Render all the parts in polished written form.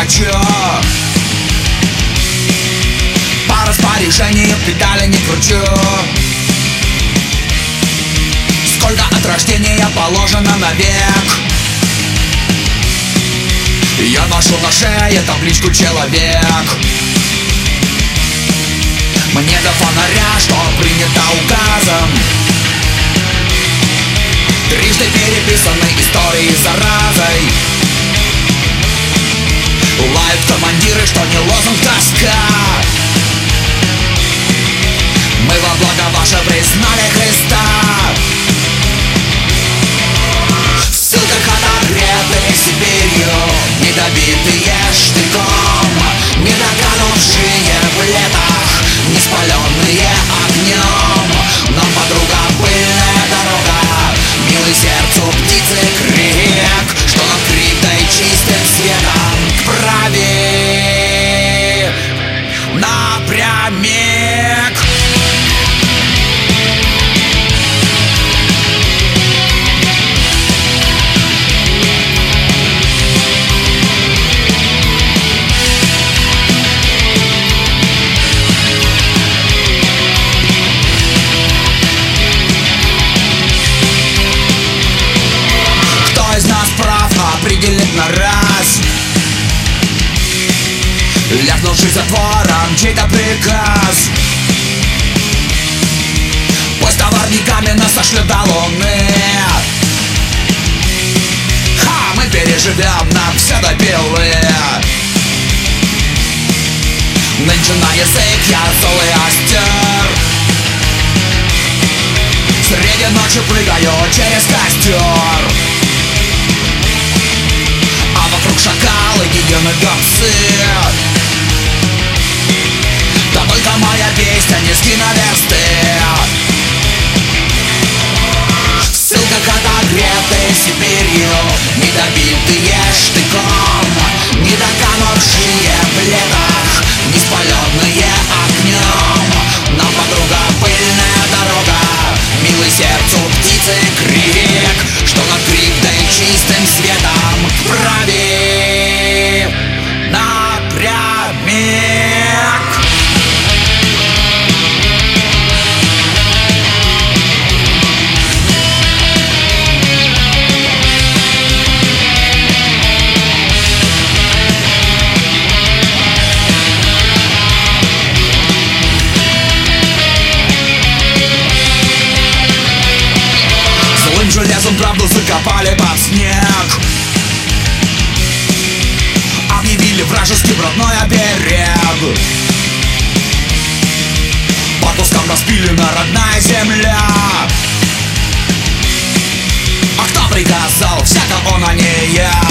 хочу. По распоряжению педали не кручу. Сколько от рождения положено навек. Я ношу на шее табличку «Человек». Мне до фонаря, что принято указом. Трижды переписаны истории заразой. Лают командиры, что не лозунг тоска. Мы во благо ваше признали Христа. В ссылках отогреты Сибирью, недобитые штыком, недоканувшие в летах, не спаленные огнем. Нам подруга пыльная дорога, милый сердцу птицы крик, что над криптой чистым светом к праве напрямик. Определить на раз, ляпнувший затвором чей-то приказ. Пусть товарниками нас сошлют до луны. Мы переживем, нам все допилы. Нынче на язык я злый остер. Среди ночи прыгаю через костер. Вокруг шакалы, гиены, гопсы. Да только моя песня низки на версты. В ссылках отогреты Сибирью, недобитые штыком, недоканувшие в летах, не спаленные огнем. Нам подруга пыльная дорога, милый сердцу птицы крик, что над криптой чистым светом к праве напрямик. Злым железом правду закопали под снег. Объявили вражеским родной оберег. По кускам распилена родная земля. А кто приказал? Всяко он, а не я.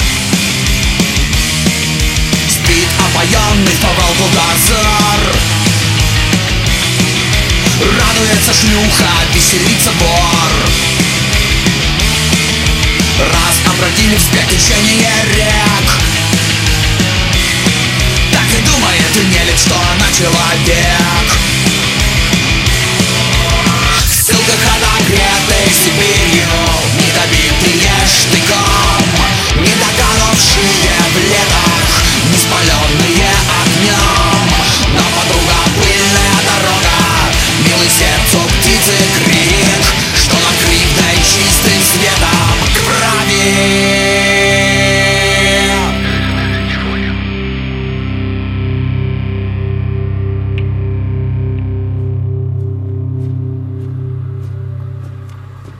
Спит опоенный в повалку дозор. Радуется шлюха, веселится вор. Раз обратили вспять течение рек, так и думает нелюдь, что она человек. В ссылках отогреты Сибирью, недобитые штыком, недоканувшие в